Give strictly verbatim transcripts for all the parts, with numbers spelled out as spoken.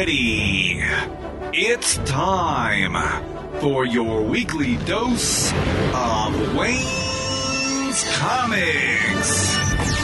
ready. It's time for your weekly dose of Wayne's Comics.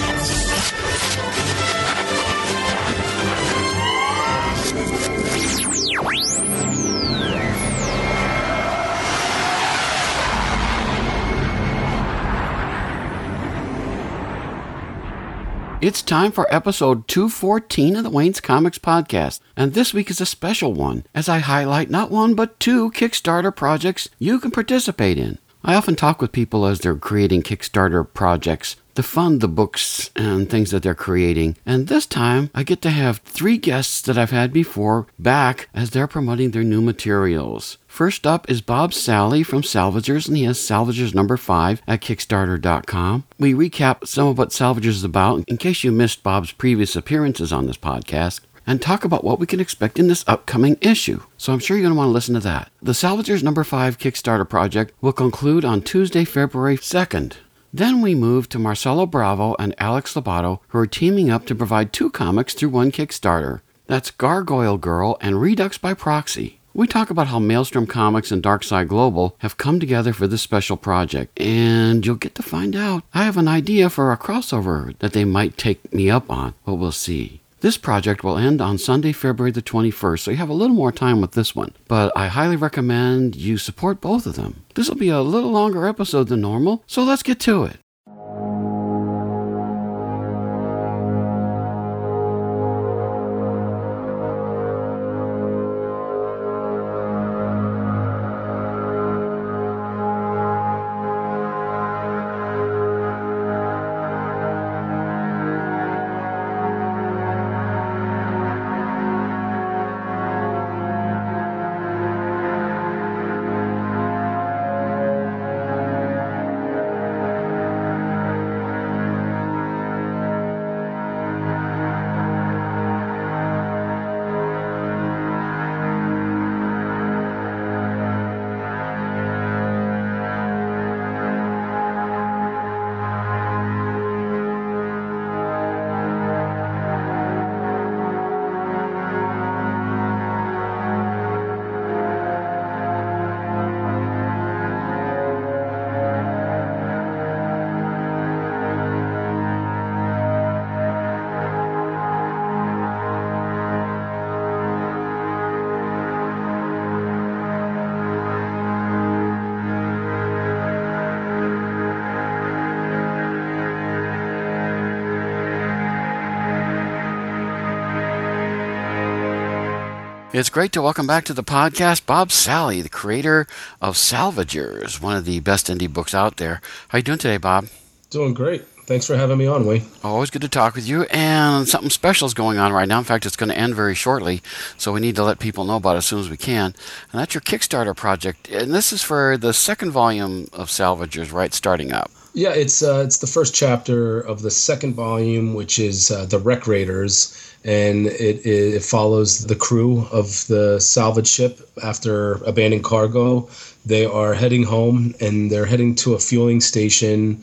It's time for episode two fourteen of the Wayne's Comics podcast, and this week is a special one, as I highlight not one but two Kickstarter projects you can participate in. I often talk with people as they're creating Kickstarter projects to fund the books and things that they're creating, and this time I get to have three guests that I've had before back as they're promoting their new materials. First up is Bob Sally from Salvagers, and he has Salvagers number five at Kickstarter dot com. We recap some of what Salvagers is about in case you missed Bob's previous appearances on this podcast, and talk about what we can expect in this upcoming issue. So I'm sure you're going to want to listen to that. The Salvagers number five Kickstarter project will conclude on Tuesday, February second. Then we move to Marcelo Bravo and Alex Lobato, who are teaming up to provide two comics through one Kickstarter. That's Gargoyle Girl and Redux by Proxy. We talk about how Maelstrom Comics and Darkside Global have come together for this special project, and you'll get to find out. I have an idea for a crossover that they might take me up on, but we'll see. This project will end on Sunday, February the twenty-first, so you have a little more time with this one. But I highly recommend you support both of them. This will be a little longer episode than normal, so let's get to it. It's great to welcome back to the podcast Bob Sally, the creator of Salvagers, one of the best indie books out there. How you doing today, Bob? Doing great. Thanks for having me on, Wayne. Always good to talk with you, and something special is going on right now. In fact, it's going to end very shortly, so we need to let people know about it as soon as we can. And that's your Kickstarter project, and this is for the second volume of Salvagers, right, starting up. Yeah, it's uh, it's the first chapter of the second volume, which is uh, the Wreck Raiders, and it, it follows the crew of the salvage ship after abandoning cargo. They are heading home, and they're heading to a fueling station,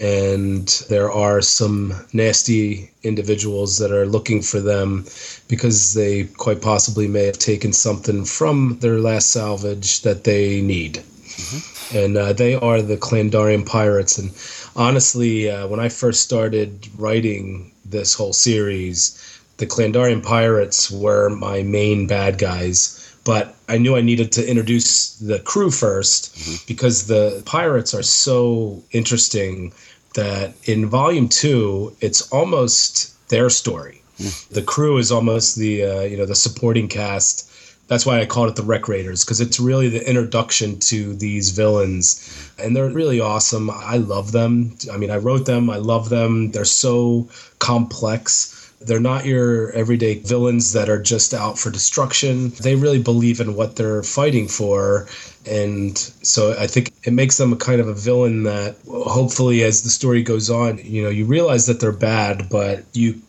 and there are some nasty individuals that are looking for them because they quite possibly may have taken something from their last salvage that they need. Mm-hmm. And uh, they are the Klandarian Pirates. And honestly, uh, when I first started writing this whole series, the Klandarian Pirates were my main bad guys. But I knew I needed to introduce the crew first, mm-hmm. because the pirates are so interesting that in volume two, it's almost their story. Mm. The crew is almost the uh, you know the supporting cast. That's why I called it the Wreck Raiders, because it's really the introduction to these villains. And they're really awesome. I love them. I mean, I wrote them. I love them. They're so complex. They're not your everyday villains that are just out for destruction. They really believe in what they're fighting for. And so I think it makes them a kind of a villain that hopefully as the story goes on, you know, you realize that they're bad, but you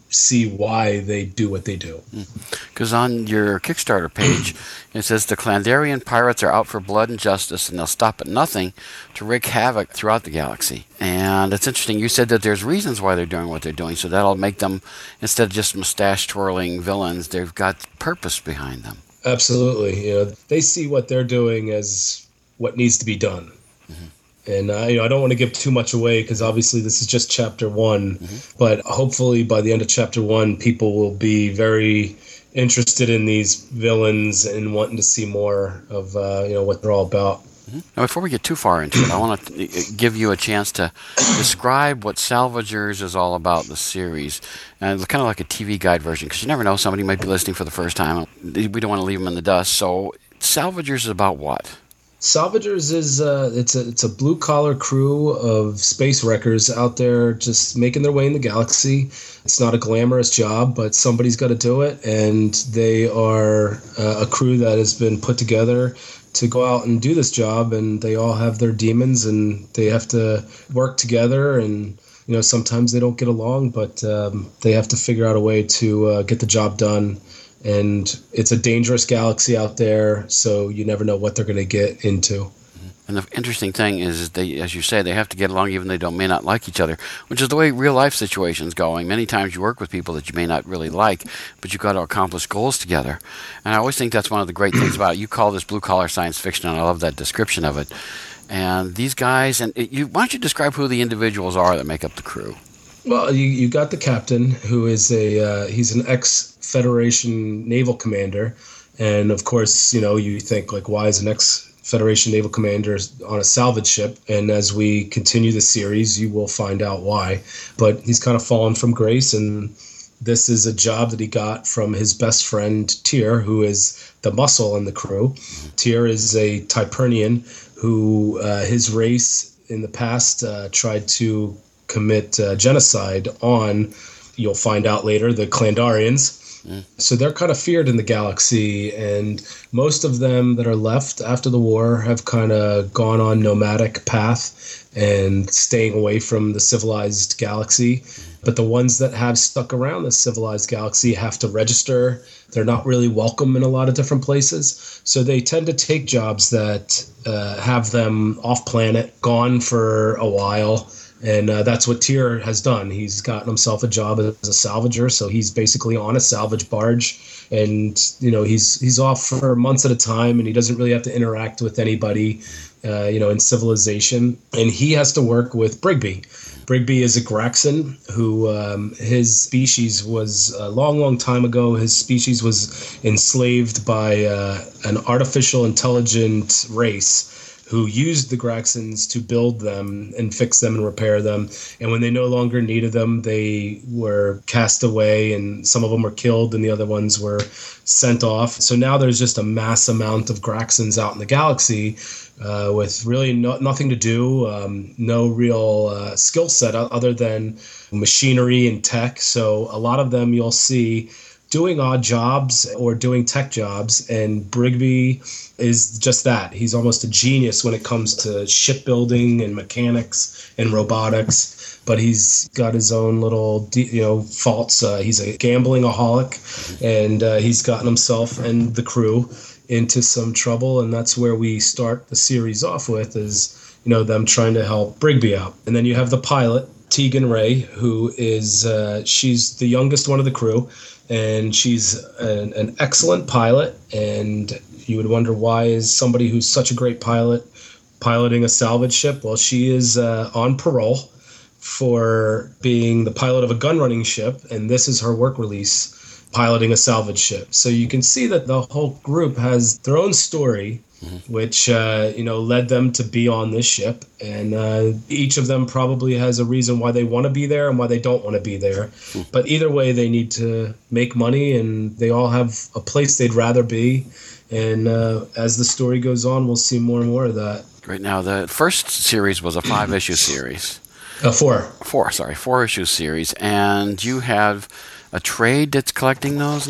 see why they do what they do. Because on your Kickstarter page, it says the Klandarian pirates are out for blood and justice, and they'll stop at nothing to wreak havoc throughout the galaxy. And it's interesting, you said that there's reasons why they're doing what they're doing, so that'll make them, instead of just mustache-twirling villains, they've got purpose behind them. Absolutely. You know, they see what they're doing as what needs to be done. Mm-hmm. And uh, you know, I don't want to give too much away because obviously this is just chapter one. Mm-hmm. But hopefully by the end of chapter one, people will be very interested in these villains and wanting to see more of uh, you know what they're all about. Mm-hmm. Now, before we get too far into it, I want to give you a chance to describe what Salvagers is all about, the series. And it's kind of like a T V guide version because you never know, somebody might be listening for the first time. We don't want to leave them in the dust. So Salvagers is about what? Salvagers is uh, it's a it's a blue collar crew of space wreckers out there just making their way in the galaxy. It's not a glamorous job, but somebody's got to do it, and they are uh, a crew that has been put together to go out and do this job. And they all have their demons, and they have to work together. And you know, sometimes they don't get along, but um, they have to figure out a way to uh, get the job done. And it's a dangerous galaxy out there, so you never know what they're going to get into. And the interesting thing is, they, as you say, they have to get along even though they don't, may not like each other, which is the way real-life situations going. Many times you work with people that you may not really like, but you've got to accomplish goals together. And I always think that's one of the great things about it. You call this blue-collar science fiction, and I love that description of it. And these guys, and it, you, why don't you describe who the individuals are that make up the crew? Well, you, you got the captain, who is a uh, he's an ex-Federation naval commander, and of course, you know, you think like, why is an ex-Federation naval commander on a salvage ship? And as we continue the series, you will find out why. But he's kind of fallen from grace, and this is a job that he got from his best friend Tyr, who is the muscle in the crew. Tyr is a Typernian who uh, his race in the past uh, tried to commit uh, genocide on, you'll find out later, the Klandarians. Mm. So they're kind of feared in the galaxy, and most of them that are left after the war have kind of gone on nomadic path and staying away from the civilized galaxy. But the ones that have stuck around the civilized galaxy have to register. They're not really welcome in a lot of different places. So they tend to take jobs that uh, have them off planet, gone for a while. And uh, that's what Tyr has done. He's gotten himself a job as a salvager, so he's basically on a salvage barge, and you know he's he's off for months at a time, and he doesn't really have to interact with anybody, uh, you know, in civilization. And he has to work with Brigby. Brigby is a Graxan who um, his species was a long, long time ago. His species was enslaved by uh, an artificial intelligent race who used the Graxans to build them and fix them and repair them. And when they no longer needed them, they were cast away, and some of them were killed and the other ones were sent off. So now there's just a mass amount of Graxans out in the galaxy uh, with really no, nothing to do, um, no real uh, skill set other than machinery and tech. So a lot of them you'll see doing odd jobs or doing tech jobs, and Brigby is just that. He's almost a genius when it comes to shipbuilding and mechanics and robotics, but he's got his own little, you know, faults. Uh, he's a gambling-aholic, and uh, he's gotten himself and the crew into some trouble, and that's where we start the series off with, is, you know, them trying to help Brigby out. And then you have the pilot, Tegan Ray, who is, uh, she's the youngest one of the crew, and she's an, an excellent pilot, and you would wonder, why is somebody who's such a great pilot piloting a salvage ship? Well, she is uh, on parole for being the pilot of a gun-running ship, and this is her work release, piloting a salvage ship. So you can see that the whole group has their own story, mm-hmm. which uh, you know led them to be on this ship, and uh, each of them probably has a reason why they want to be there and why they don't want to be there. Mm-hmm. But either way, they need to make money, and they all have a place they'd rather be. And uh, as the story goes on, we'll see more and more of that. Right now, the first series was a five-issue series. Uh, four. Four, sorry, four-issue series. And you have a trade that's collecting those now?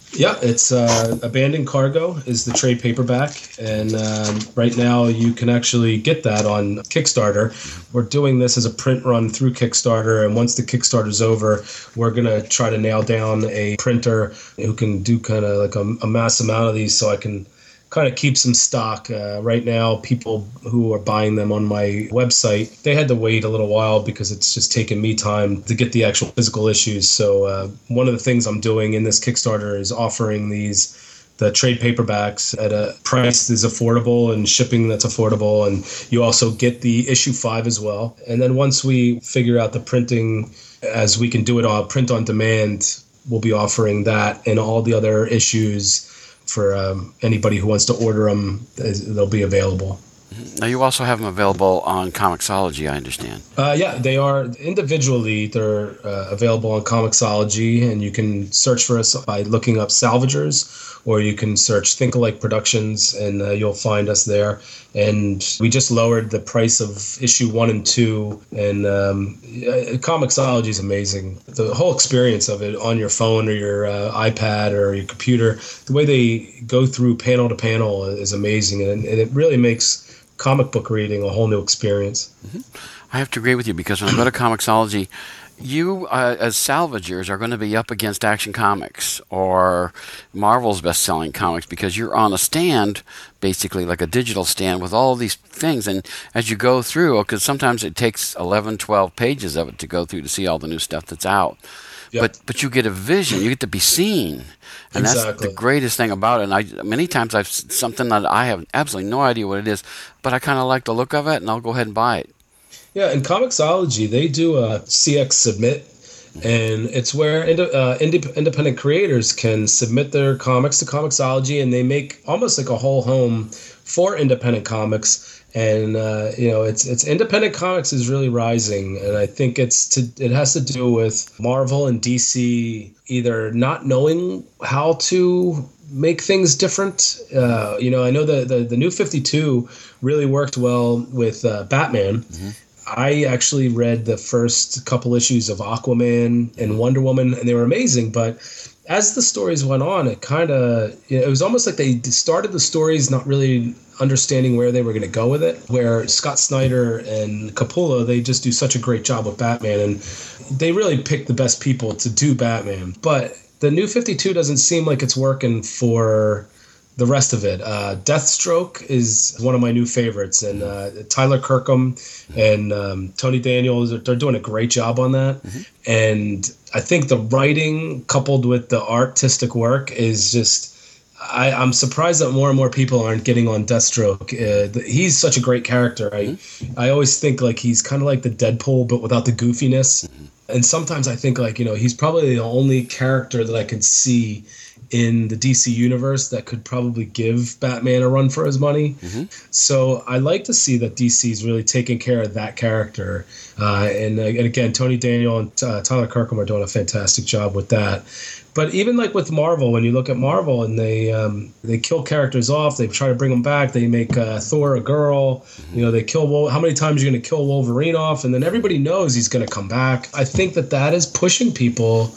Yeah, it's uh, Abandoned Cargo is the trade paperback, and um, right now you can actually get that on Kickstarter. We're doing this as a print run through Kickstarter, and once the Kickstarter's over, we're going to try to nail down a printer who can do kind of like a, a mass amount of these so I can kind of keep some stock. Uh, right now, people who are buying them on my website, they had to wait a little while because it's just taken me time to get the actual physical issues. So uh, one of the things I'm doing in this Kickstarter is offering these the trade paperbacks at a price that's affordable and shipping that's affordable. And you also get the issue five as well. And then once we figure out the printing, as we can do it on print on demand, we'll be offering that and all the other issues for um, anybody who wants to order them. They'll be available. Now, you also have them available on Comixology, I understand. Uh, yeah, they are individually. They're uh, available on Comixology, and you can search for us by looking up Salvagers, or you can search Think Alike Productions, and uh, you'll find us there. And we just lowered the price of issue one and two, and um, Comixology is amazing. The whole experience of it on your phone or your uh, iPad or your computer, the way they go through panel to panel is amazing, and, and it really makes comic book reading a whole new experience. Mm-hmm. I have to agree with you, because when I go to Comixology, you uh, as salvagers are going to be up against Action Comics or Marvel's best-selling comics, because you're on a stand, basically like a digital stand, with all these things. And as you go through, because sometimes it takes eleven, twelve pages of it to go through to see all the new stuff that's out. Yep. But but you get a vision, you get to be seen. And exactly. That's the greatest thing about it. And I, many times I've something that I have absolutely no idea what it is, but I kind of like the look of it, and I'll go ahead and buy it. Yeah, in Comixology, they do a C X submit, and it's where ind- uh, ind- independent creators can submit their comics to Comixology, and they make almost like a whole home for independent comics. And uh, you know, it's it's independent comics is really rising, and I think it's to it has to do with Marvel and D C either not knowing how to make things different. Uh, you know, I know the, the the New fifty-two really worked well with uh, Batman. Mm-hmm. I actually read the first couple issues of Aquaman and Wonder Woman, and they were amazing. But as the stories went on, it kind of, you know, it was almost like they started the stories not really understanding where they were going to go with it, where Scott Snyder and Capullo, they just do such a great job with Batman, and they really picked the best people to do Batman. But the New fifty-two doesn't seem like it's working for the rest of it. Uh, Deathstroke is one of my new favorites, and uh, Tyler Kirkham and um, Tony Daniels, they're doing a great job on that. Mm-hmm. And I think the writing coupled with the artistic work is just, I, I'm surprised that more and more people aren't getting on Deathstroke. Uh, the, he's such a great character. I, mm-hmm. I always think like he's kind of like the Deadpool, but without the goofiness. Mm-hmm. And sometimes I think like, you know, he's probably the only character that I could see in the D C universe that could probably give Batman a run for his money. Mm-hmm. So I like to see that D C's really taking care of that character. Uh, and, uh, and again, Tony Daniel and uh, Tyler Kirkham are doing a fantastic job with that. But even like with Marvel, when you look at Marvel and they um, they kill characters off, they try to bring them back. They make uh, Thor a girl. Mm-hmm. You know, they kill Wol- how many times are you going to kill Wolverine off, and then everybody knows he's going to come back. I think that that is pushing people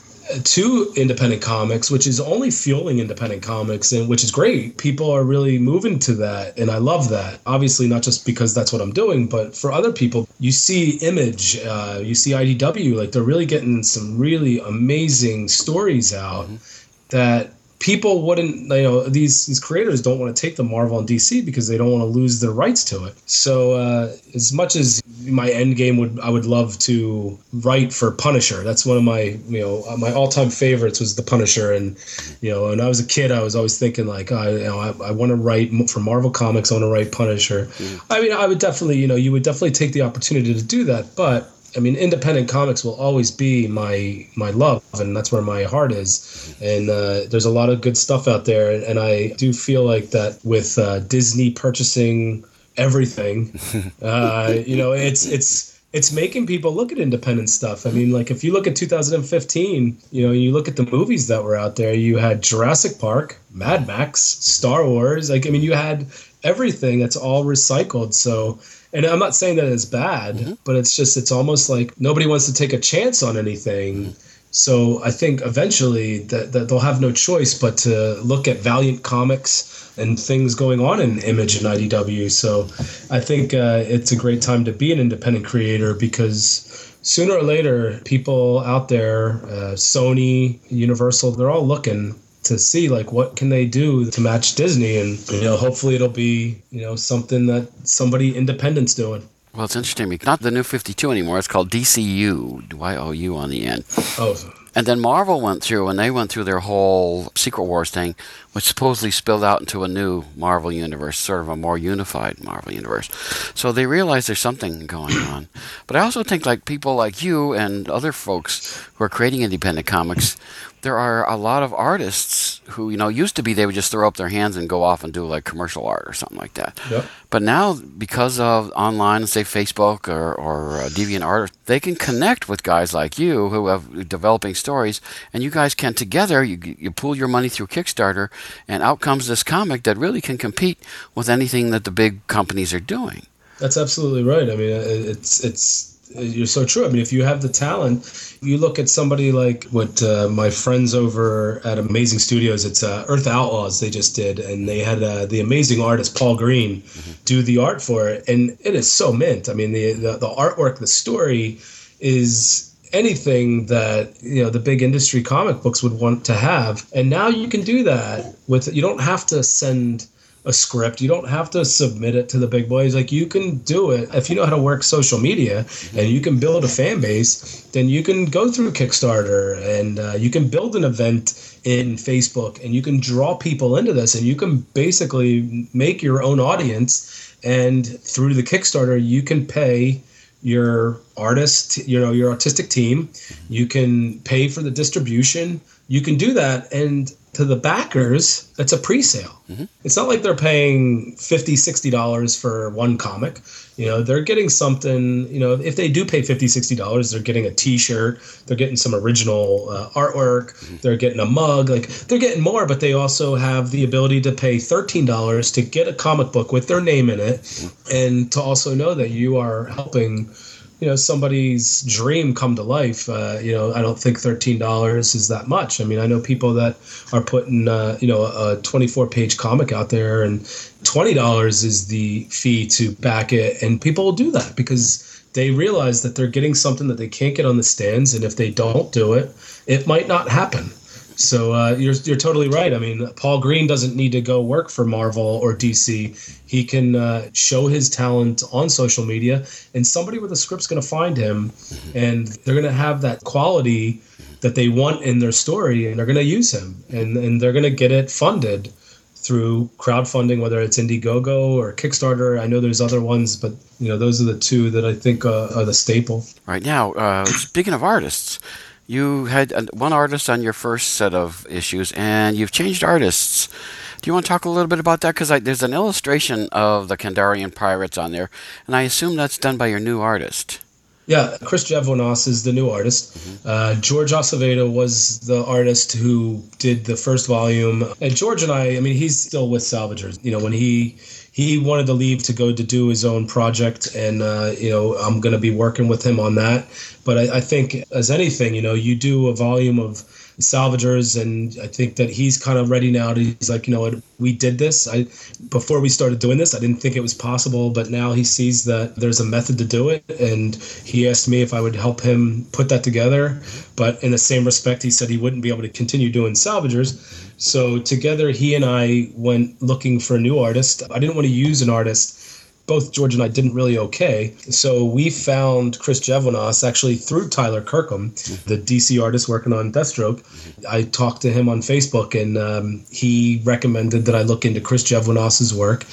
to independent comics, which is only fueling independent comics, and which is great. People are really moving to that, and I love that. Obviously, not just because that's what I'm doing, but for other people, you see Image, uh, you see I D W, like they're really getting some really amazing stories out mm-hmm. that people wouldn't, you know, these these creators don't want to take the Marvel and D C because they don't want to lose their rights to it. So uh, as much as my end game would, I would love to write for Punisher. That's one of my, you know, my all-time favorites was the Punisher. And, you know, when I was a kid, I was always thinking like, I, you know, I, I want to write for Marvel Comics. I want to write Punisher. Mm. I mean, I would definitely, you know, you would definitely take the opportunity to do that. But I mean, independent comics will always be my my love, and that's where my heart is. And uh, there's a lot of good stuff out there, and I do feel like that with uh, Disney purchasing everything, uh, you know, it's it's it's making people look at independent stuff. I mean, like if you look at two thousand fifteen, you know, you look at the movies that were out there. You had Jurassic Park, Mad Max, Star Wars. Like, I mean, you had everything that's all recycled. So. And I'm not saying that it's bad, mm-hmm. but it's just, it's almost like nobody wants to take a chance on anything. So I think eventually that, that they'll have no choice but to look at Valiant Comics and things going on in Image and I D W. So I think uh, it's a great time to be an independent creator, because sooner or later, people out there, uh, Sony, Universal, they're all looking to see like what can they do to match Disney, and you know, hopefully it'll be, you know, something that somebody independent's doing. Well, it's interesting because not the New fifty-two anymore. It's called D C U, Y O U on the end. Oh. And then Marvel went through, and they went through their whole Secret Wars thing, which supposedly spilled out into a new Marvel universe, sort of a more unified Marvel universe. So they realized there's something going on. But I also think like people like you and other folks who are creating independent comics, there are a lot of artists who, you know, used to be they would just throw up their hands and go off and do like commercial art or something like that. Yep. But now, because of online, say Facebook or, or uh, DeviantArt, they can connect with guys like you who have developing stories, and you guys can together, you, you pool your money through Kickstarter, and out comes this comic that really can compete with anything that the big companies are doing. That's absolutely right. I mean, it's it's you're so true. I mean, if you have the talent, you look at somebody like what uh, my friends over at Amazing Studios, it's uh, Earth Outlaws, they just did, and they had uh, the amazing artist Paul Green mm-hmm. do the art for it, and it is so mint. I mean, the, the the artwork, the story is anything that, you know, the big industry comic books would want to have, and now you can do that with. You don't have to send a script. You don't have to submit it to the big boys. Like, you can do it if you know how to work social media and you can build a fan base. Then you can go through Kickstarter and uh, you can build an event in Facebook and you can draw people into this, and you can basically make your own audience. And through the Kickstarter, you can pay your artist, you know, your artistic team. You can pay for the distribution. You can do that, and to the backers, it's a pre-sale. Mm-hmm. It's not like they're paying fifty dollars, sixty dollars for one comic. You know, they're getting something, you know, if they do pay fifty dollars, sixty dollars, they're getting a t-shirt, they're getting some original uh, artwork, mm-hmm. they're getting a mug, like they're getting more, but they also have the ability to pay thirteen dollars to get a comic book with their name in it, mm-hmm. and to also know that you are helping, you know, somebody's dream come to life. Uh, you know, I don't think thirteen dollars is that much. I mean, I know people that are putting, uh, you know, a twenty-four page comic out there, and twenty dollars is the fee to back it. And people will do that because they realize that they're getting something that they can't get on the stands. And if they don't do it, it might not happen. So uh, you're you're totally right. I mean, Paul Green doesn't need to go work for Marvel or D C. He can uh, show his talent on social media, and somebody with a script's going to find him, and they're going to have that quality that they want in their story, and they're going to use him, and, and they're going to get it funded through crowdfunding, whether it's Indiegogo or Kickstarter. I know there's other ones, but you know, those are the two that I think uh, are the staple. Right now, uh, speaking of artists, you had one artist on your first set of issues, and you've changed artists. Do you want to talk a little bit about that? Because there's an illustration of the Kandarian pirates on there, and I assume that's done by your new artist. Yeah, Chris Jevwanos is the new artist. Mm-hmm. Uh, George Acevedo was the artist who did the first volume. And George and I, I mean, he's still with Salvagers. You know, when he he wanted to leave to go to do his own project, and, uh, you know, I'm going to be working with him on that. But I, I think, as anything, you know, you do a volume of Salvagers, and I think that he's kind of ready now to, he's like, you know what, we did this. I before we started doing this, I didn't think it was possible, but now he sees that there's a method to do it, and he asked me if I would help him put that together. But in the same respect, he said he wouldn't be able to continue doing Salvagers. So together, he and I went looking for a new artist. I didn't want to use an artist. Both George and I didn't really okay. So we found Chris Jevwanos actually through Tyler Kirkham, the D C artist working on Deathstroke. I talked to him on Facebook, and um, he recommended that I look into Chris Jevwanos's work.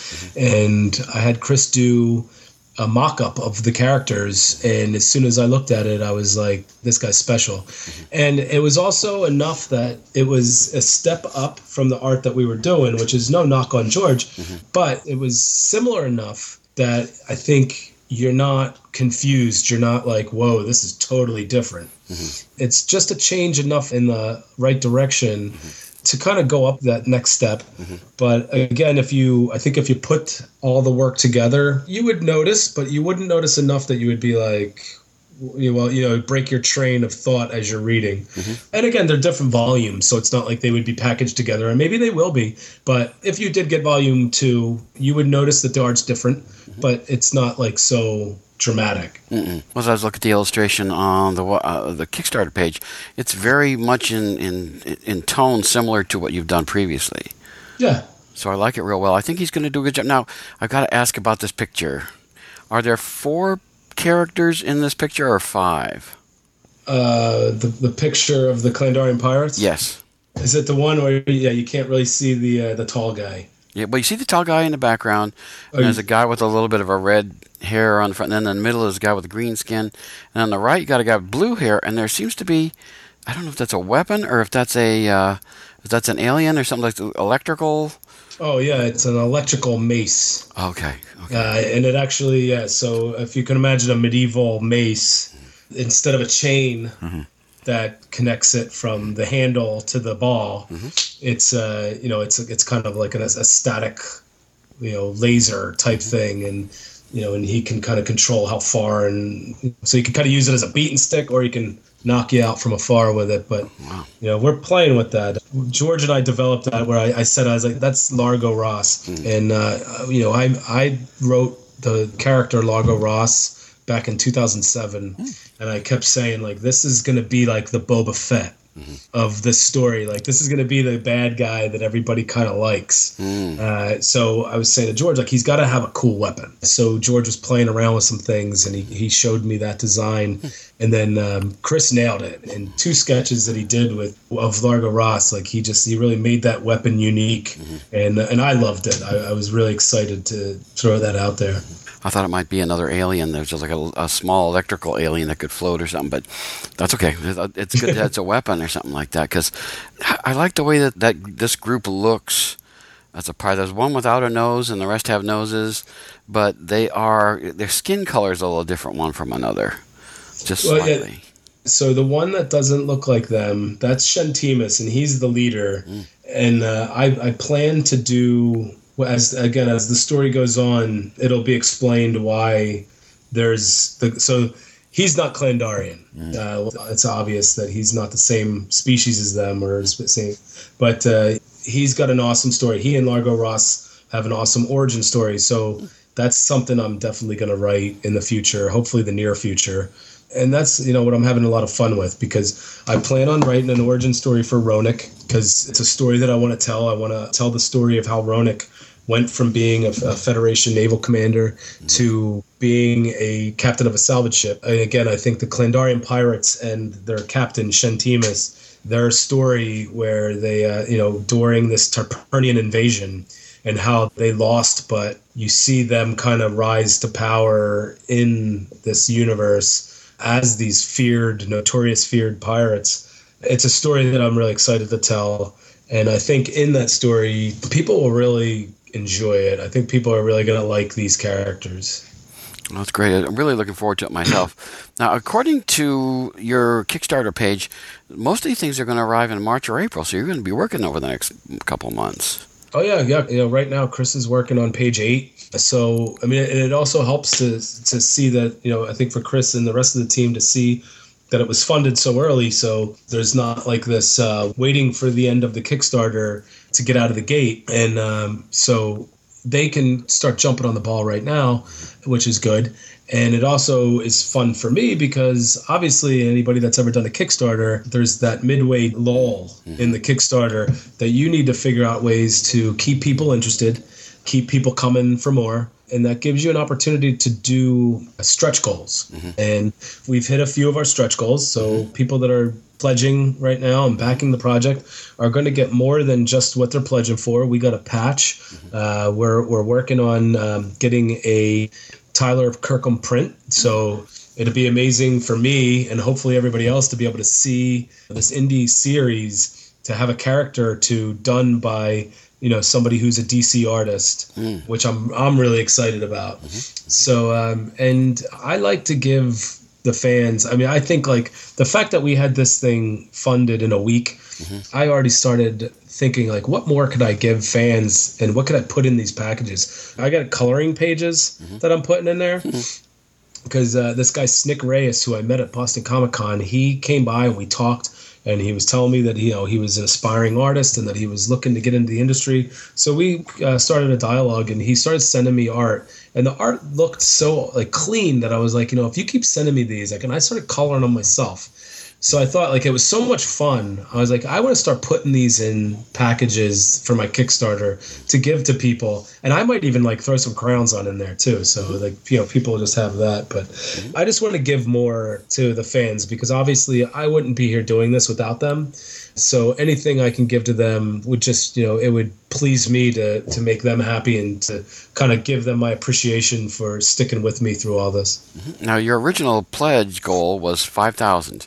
And I had Chris do a mock-up of the characters, and as soon as I looked at it, I was like, this guy's special. And it was also enough that it was a step up from the art that we were doing, which is no knock on George, mm-hmm. but it was similar enough that I think you're not confused. You're not like, whoa, this is totally different. Mm-hmm. It's just a change enough in the right direction mm-hmm. to kind of go up that next step. Mm-hmm. But again, if you, I think if you put all the work together, you would notice, but you wouldn't notice enough that you would be like, you well, you know, break your train of thought as you're reading. Mm-hmm. And again, they're different volumes, so it's not like they would be packaged together, and maybe they will be. But if you did get volume two, you would notice that the art's different, mm-hmm. but it's not like so dramatic. Mm-mm. Well, as I was looking at the illustration on the uh, the Kickstarter page, it's very much in, in in tone similar to what you've done previously. Yeah. So I like it real well. I think he's going to do a good job. Now, I've got to ask about this picture. Are there four characters in this picture or five? Uh, the the picture of the Klandarian pirates? Yes. Is it the one where, yeah, you can't really see the uh, the tall guy? Yeah, well, you see the tall guy in the background, and there's a guy with a little bit of a red hair on the front, and then in the middle is a guy with a green skin, and on the right you got a guy with blue hair, and there seems to be, I don't know if that's a weapon or if that's a uh, if that's an alien or something like electrical. Oh yeah, it's an electrical mace. Okay. okay. Uh, and it actually, yeah. So if you can imagine a medieval mace, instead of a chain mm-hmm. that connects it from the handle to the ball, mm-hmm. it's uh, you know, it's it's kind of like a, a static, you know, laser type thing, and you know, and he can kind of control how far, and so you can kind of use it as a beating stick, or you can knock you out from afar with it. But wow. you know, we're playing with that. George and I developed that where I, I said, I was like, that's Largo Ross. Mm. And uh, you know, I I wrote the character Largo Ross back in two thousand seven, mm. and I kept saying, like, this is going to be like the Boba Fett mm-hmm. of this story. Like, this is going to be the bad guy that everybody kind of likes. Mm. Uh, so I was saying to George, like, he's got to have a cool weapon. So George was playing around with some things, and he, he showed me that design. Mm. And then um, Chris nailed it in two sketches that he did with of Largo Ross. Like, he just he really made that weapon unique, mm-hmm. and and I loved it. I, I was really excited to throw that out there. I thought it might be another alien. There's just like a, a small electrical alien that could float or something, but that's okay. It's good that it's a weapon or something like that, because I like the way that, that this group looks as a part. There's one without a nose, and the rest have noses, but they are their skin color is a little different one from another. Just well, slightly. Yeah. So the one that doesn't look like them, that's Shantimus, and he's the leader. Mm. And uh, I, I plan to do, as again, as the story goes on, it'll be explained why there's the so he's not Klandarian. Mm. Uh, it's obvious that he's not the same species as them or the same, but uh, he's got an awesome story. He and Largo Ross have an awesome origin story. So that's something I'm definitely going to write in the future, hopefully the near future. And that's, you know, what I'm having a lot of fun with, because I plan on writing an origin story for Ronik, because it's a story that I want to tell. I want to tell the story of how Ronik went from being a, a Federation naval commander to being a captain of a salvage ship. And again, I think the Klandarian pirates and their captain, Shantimus, their story where they, uh, you know, during this Tarpurnian invasion and how they lost, but you see them kind of rise to power in this universe as these feared, notorious feared pirates. It's a story that I'm really excited to tell. And I think in that story, people will really enjoy it. I think people are really going to like these characters. Well, that's great. I'm really looking forward to it myself. Now, according to your Kickstarter page, most of these things are going to arrive in March or April, so you're going to be working over the next couple of months. Oh, yeah, yeah. You know, right now, Chris is working on page eight. So, I mean, it also helps to to see that, you know, I think for Chris and the rest of the team to see that it was funded so early. So there's not like this uh, waiting for the end of the Kickstarter to get out of the gate. And um, so they can start jumping on the ball right now, which is good. And it also is fun for me because obviously anybody that's ever done a Kickstarter, there's that midway lull mm-hmm. in the Kickstarter that you need to figure out ways to keep people interested, keep people coming for more. And that gives you an opportunity to do stretch goals. Mm-hmm. And we've hit a few of our stretch goals. So mm-hmm. people that are pledging right now and backing the project are going to get more than just what they're pledging for. We got a patch. Mm-hmm. Uh, we're we're working on um, getting a Tyler Kirkham print. So it'll be amazing for me and hopefully everybody else to be able to see this indie series, to have a character to done by, you know, somebody who's a D C artist, mm. which I'm I'm really excited about. Mm-hmm. So, um, and I like to give the fans, I mean, I think like the fact that we had this thing funded in a week, mm-hmm. I already started thinking like, what more could I give fans and what could I put in these packages? I got coloring pages mm-hmm. that I'm putting in there. Mm-hmm. because uh, this guy Snick Reyes, who I met at Boston Comic Con, he came by and we talked, and he was telling me that you know he was an aspiring artist and that he was looking to get into the industry. So we uh, started a dialogue, and he started sending me art, and the art looked so like clean that I was like, you know, if you keep sending me these, like, and I started coloring them myself. So I thought, like, it was so much fun. I was like, I want to start putting these in packages for my Kickstarter to give to people. And I might even, like, throw some crayons on in there, too. So, like, you know, people just have that. But I just want to give more to the fans because, obviously, I wouldn't be here doing this without them. So anything I can give to them would just, you know, it would please me to, to make them happy and to kind of give them my appreciation for sticking with me through all this. Now, your original pledge goal was five thousand.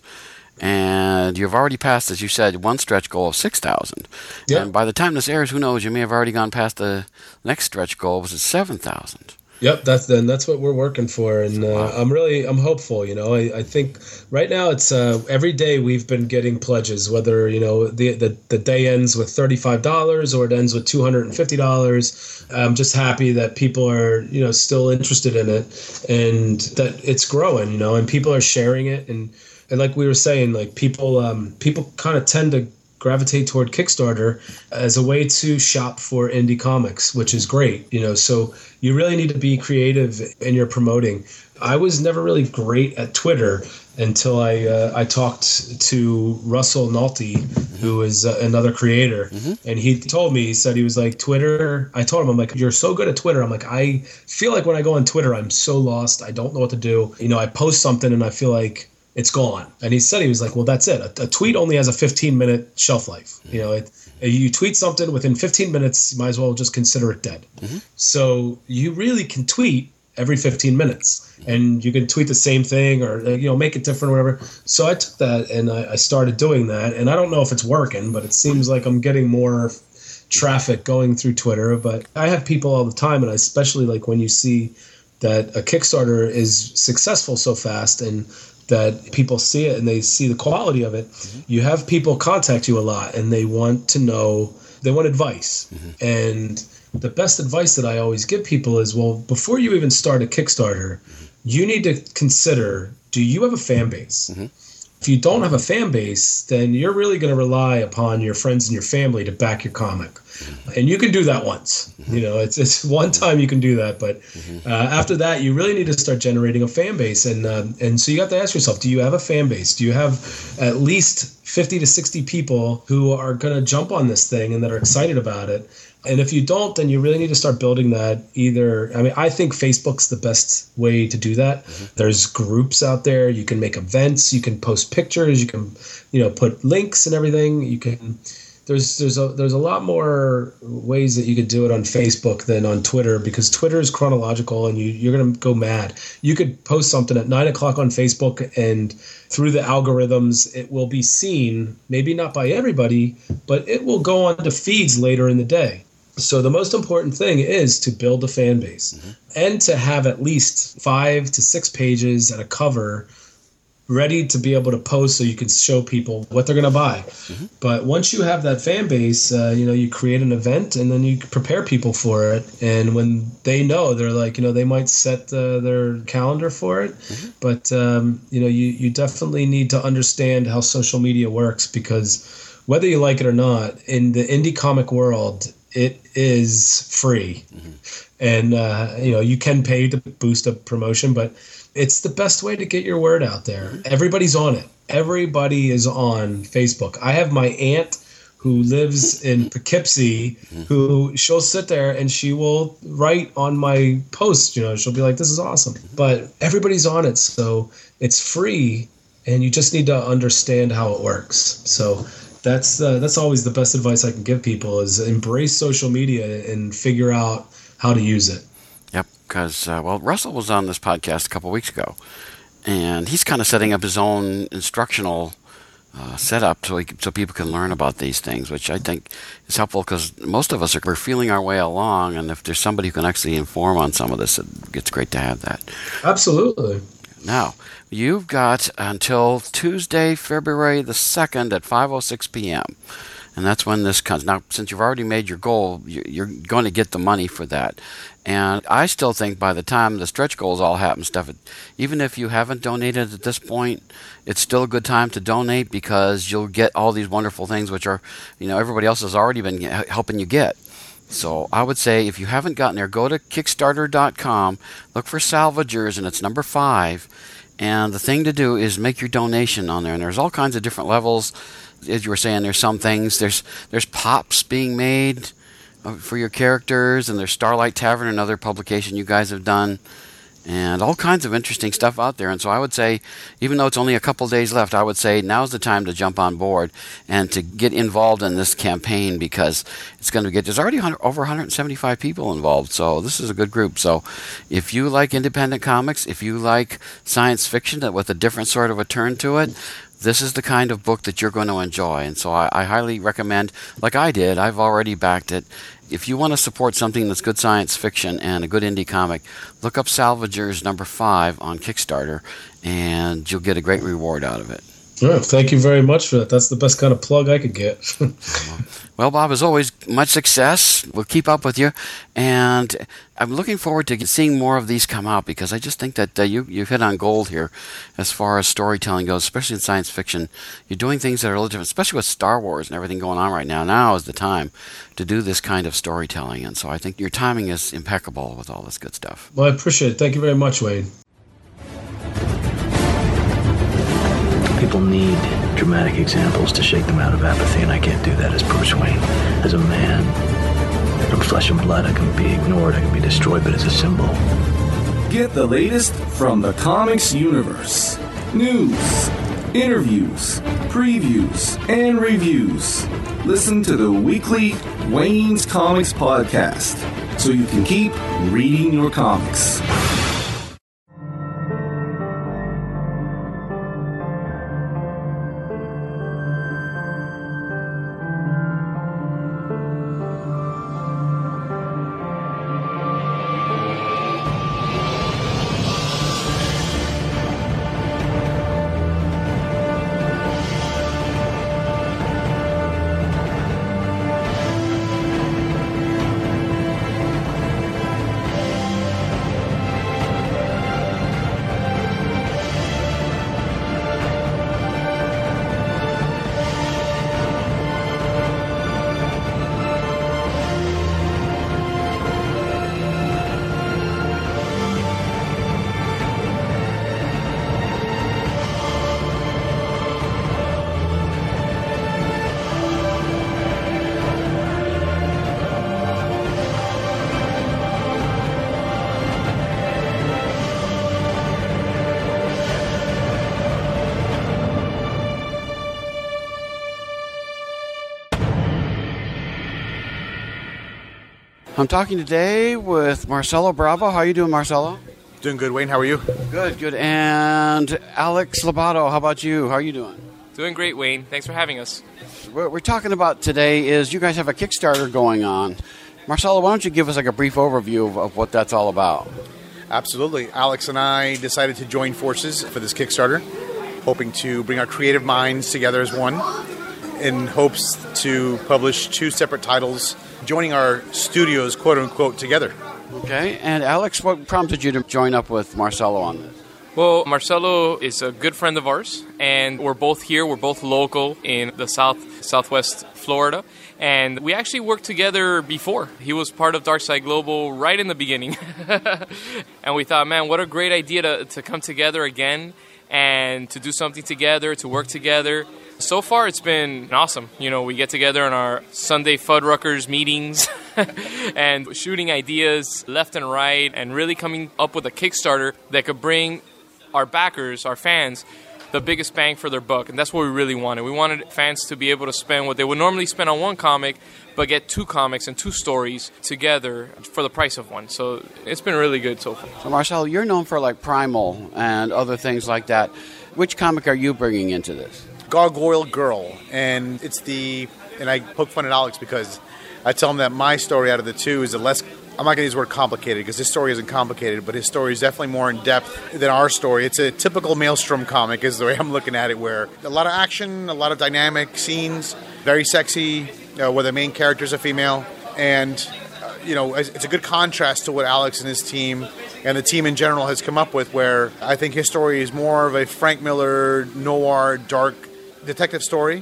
And you've already passed, as you said, one stretch goal of six thousand. Yep. And by the time this airs, who knows, you may have already gone past the next stretch goal, which is seven thousand. Yep, that's then that's what we're working for, and uh, Wow. I'm really I'm hopeful. You know, I, I think right now it's uh, every day we've been getting pledges. Whether you know the the, the day ends with thirty-five dollars or it ends with two hundred and fifty dollars. I'm just happy that people are you know still interested in it, and that it's growing. You know, and people are sharing it, and and like we were saying, like people um, people kind of tend to gravitate toward Kickstarter as a way to shop for indie comics, which is great, you know, so you really need to be creative in your promoting. I was never really great at Twitter until I uh, I talked to Russell Nolte, who is uh, another creator, mm-hmm. and he told me, he said he was like, Twitter, I told him, I'm like, you're so good at Twitter. I'm like, I feel like when I go on Twitter, I'm so lost. I don't know what to do. You know, I post something and I feel like it's gone. And he said, he was like, well, that's it. A, a tweet only has a fifteen minute shelf life. You know, it, you tweet something within fifteen minutes, you might as well just consider it dead. Mm-hmm. So you really can tweet every fifteen minutes and you can tweet the same thing or, you know, make it different or whatever. So I took that and I, I started doing that. And I don't know if it's working, but it seems like I'm getting more traffic going through Twitter. But I have people all the time. And I especially like when you see that a Kickstarter is successful so fast and that people see it and they see the quality of it, mm-hmm. you have people contact you a lot and they want to know, they want advice. Mm-hmm. And the best advice that I always give people is, well, before you even start a Kickstarter, mm-hmm. you need to consider, do you have a fan base? Mm-hmm. If you don't have a fan base, then you're really going to rely upon your friends and your family to back your comic. And you can do that once. You know, it's it's one time you can do that. But uh, after that, you really need to start generating a fan base. And uh, and so you have to ask yourself, do you have a fan base? Do you have at least fifty to sixty people who are going to jump on this thing and that are excited about it? And if you don't, then you really need to start building that either. I mean, I think Facebook's the best way to do that. Mm-hmm. There's groups out there. You can make events. You can post pictures. You can, you know, put links and everything. You can. There's there's a there's a lot more ways that you could do it on Facebook than on Twitter because Twitter is chronological and you you're gonna go mad. You could post something at nine o'clock on Facebook and through the algorithms it will be seen, maybe not by everybody, but it will go on to feeds later in the day. So the most important thing is to build a fan base mm-hmm. and to have at least five to six pages and a cover ready to be able to post so you can show people what they're going to buy. Mm-hmm. But once you have that fan base, uh, you know, you create an event and then you prepare people for it. And when they know, they're like, you know, they might set uh, their calendar for it. Mm-hmm. But, um, you know, you, you definitely need to understand how social media works because whether you like it or not, in the indie comic world, it is free. Mm-hmm. And, uh, you know, you can pay to boost a promotion, but it's the best way to get your word out there. Everybody's on it. Everybody is on Facebook. I have my aunt who lives in Poughkeepsie who she'll sit there and she will write on my post, you know, she'll be like, this is awesome. But everybody's on it. So it's free and you just need to understand how it works. So that's uh, that's always the best advice I can give people is embrace social media and figure out how to use it. Yep, because, uh, well, Russell was on this podcast a couple weeks ago, and he's kind of setting up his own instructional uh, setup so he, so people can learn about these things, which I think is helpful because most of us are we're feeling our way along, and if there's somebody who can actually inform on some of this, it's great to have that. Absolutely. Now, you've got until Tuesday, February the second at five oh six p.m., And that's when this comes. Now, since you've already made your goal, you're going to get the money for that. And I still think by the time the stretch goals all happen, stuff, even if you haven't donated at this point, it's still a good time to donate because you'll get all these wonderful things which are, you know, everybody else has already been helping you get. So I would say if you haven't gotten there, go to Kickstarter dot com, look for Salvagers, and it's number five. And the thing to do is make your donation on there. And there's all kinds of different levels. As you were saying, there's some things. There's there's pops being made for your characters, and there's Starlight Tavern, another publication you guys have done, and all kinds of interesting stuff out there. And so I would say, even though it's only a couple days left, I would say now's the time to jump on board and to get involved in this campaign because it's going to get, there's already over one hundred seventy-five people involved, so this is a good group. So if you like independent comics, if you like science fiction with a different sort of a turn to it, this is the kind of book that you're going to enjoy. And so I, I highly recommend, like I did, I've already backed it. If you want to support something that's good science fiction and a good indie comic, look up Salvagers number five on Kickstarter, and you'll get a great reward out of it. Yeah, thank you very much for that. That's the best kind of plug I could get. Well, Bob, as always, much success. We'll keep up with you. And I'm looking forward to seeing more of these come out because I just think that uh, you, you've hit on gold here as far as storytelling goes, especially in science fiction. You're doing things that are a little different, especially with Star Wars and everything going on right now. Now is the time to do this kind of storytelling. And so I think your timing is impeccable with all this good stuff. Well, I appreciate it. Thank you very much, Wayne. People need dramatic examples to shake them out of apathy, and I can't do that as Bruce Wayne. As a man, from flesh and blood, I can be ignored, I can be destroyed, but as a symbol. Get the latest from the comics universe. News, interviews, previews, and reviews. Listen to the weekly Wayne's Comics podcast so you can keep reading your comics. I'm talking today with Marcelo Bravo. How are you doing, Marcelo? Doing good, Wayne. How are you? Good, good. And Alex Lobato, how about you? How are you doing? Doing great, Wayne. Thanks for having us. What we're talking about today is you guys have a Kickstarter going on. Marcelo, why don't you give us like a brief overview of, of what that's all about? Absolutely. Alex and I decided to join forces for this Kickstarter, hoping to bring our creative minds together as one in hopes to publish two separate titles, joining our studios, quote-unquote, together. Okay. And Alex, what prompted you to join up with Marcelo on this? Well, Marcelo is a good friend of ours, and we're both here. We're both local in the south, southwest Florida, and we actually worked together before. He was part of Darkside Global right in the beginning, and we thought, man, what a great idea to, to come together again and to do something together, to work together. So far, it's been awesome. You know, we get together in our Sunday Fuddruckers meetings and shooting ideas left and right and really coming up with a Kickstarter that could bring our backers, our fans, the biggest bang for their buck. And that's what we really wanted. We wanted fans to be able to spend what they would normally spend on one comic, but get two comics and two stories together for the price of one. So it's been really good so far. So, Marcelo, you're known for like Primal and other things like that. Which comic are you bringing into this? Gargoyle Girl. And it's the, and I poke fun at Alex because I tell him that my story out of the two is the less I'm not going to use the word complicated because his story isn't complicated, but his story is definitely more in depth than our story. It's a typical Maelstrom comic is the way I'm looking at it, where a lot of action, a lot of dynamic scenes, very sexy, uh, where the main character is a female. And, uh, you know, it's a good contrast to what Alex and his team and the team in general has come up with, where I think his story is more of a Frank Miller noir, dark detective story,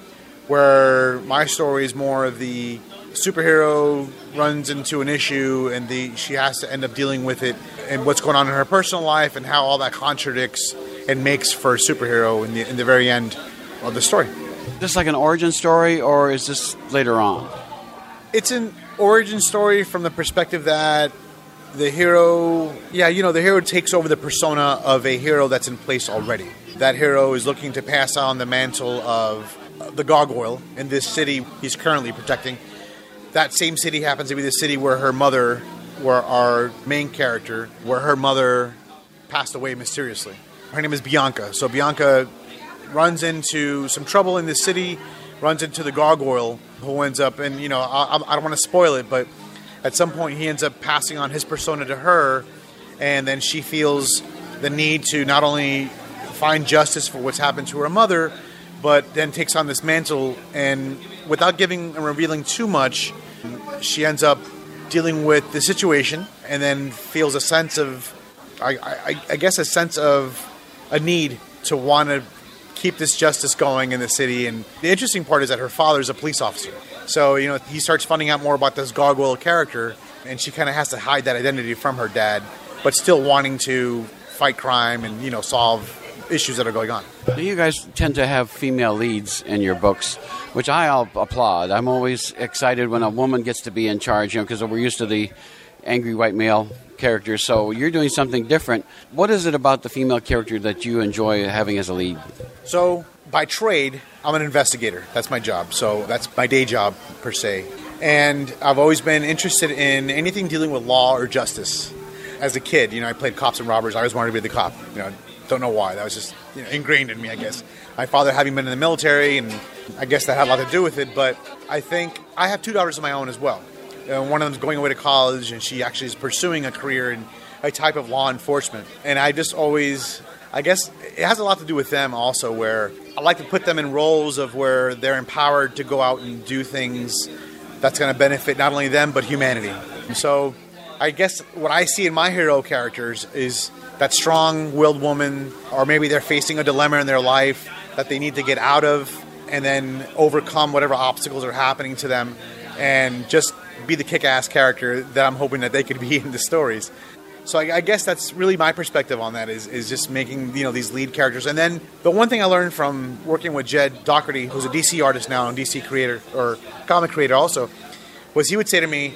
where my story is more of the superhero runs into an issue and the she has to end up dealing with it and what's going on in her personal life and how all that contradicts and makes for a superhero in the in the very end of the story. Is this like an origin story, or is this later on? It's an origin story from the perspective that the hero, yeah, you know, the hero takes over the persona of a hero that's in place already. That hero is looking to pass on the mantle of the gargoyle in this city he's currently protecting. That same city happens to be the city where her mother, where our main character, where her mother passed away mysteriously. Her name is Bianca. So Bianca runs into some trouble in this city, runs into the gargoyle, who ends up, and you know, I, I don't want to spoil it, but at some point he ends up passing on his persona to her, and then she feels the need to not only find justice for what's happened to her mother, but then takes on this mantle, and without giving and revealing too much, she ends up dealing with the situation and then feels a sense of, I, I, I guess, a sense of a need to want to keep this justice going in the city. And the interesting part is that her father is a police officer. So, you know, he starts finding out more about this gargoyle character, and she kind of has to hide that identity from her dad, but still wanting to fight crime and, you know, solve issues that are going on. You guys tend to have female leads in your books, which I applaud. I'm always excited when a woman gets to be in charge, you know, because we're used to the angry white male characters. So you're doing something different. What is it about the female character that you enjoy having as a lead? So by trade, I'm an investigator. That's my job. So that's my day job, per se. And I've always been interested in anything dealing with law or justice. As a kid, you know, I played cops and robbers. I always wanted to be the cop. You know, don't know why. That was just, you know, ingrained in me, I guess. My father having been in the military, and I guess that had a lot to do with it. But I think I have two daughters of my own as well. Uh, one of them's going away to college, and she actually is pursuing a career in a type of law enforcement. And I just always, I guess it has a lot to do with them also, where I like to put them in roles of where they're empowered to go out and do things that's going to benefit not only them, but humanity. And so I guess what I see in my hero characters is that strong-willed woman, or maybe they're facing a dilemma in their life that they need to get out of and then overcome whatever obstacles are happening to them and just be the kick-ass character that I'm hoping that they could be in the stories. So I, I guess that's really my perspective on that is, is just making, you know, these lead characters. And then the one thing I learned from working with Jed Doherty, who's a D C artist now and D C creator, or comic creator also, was he would say to me,